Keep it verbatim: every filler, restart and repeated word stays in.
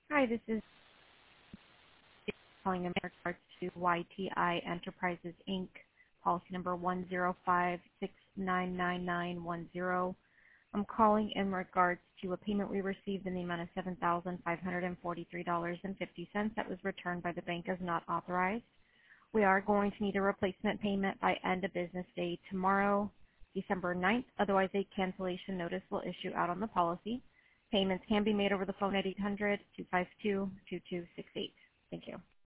Hi, this is calling in regards to Y T I Enterprises, Incorporated, policy number one zero five six nine nine nine one zero. I'm calling in regards to a payment we received in the amount of seven thousand five hundred forty-three dollars and fifty cents that was returned by the bank as not authorized. We are going to need a replacement payment by end of business day tomorrow, December ninth. Otherwise, a cancellation notice will issue out on the policy. Payments can be made over the phone at eight hundred two five two two two six eight. Thank you.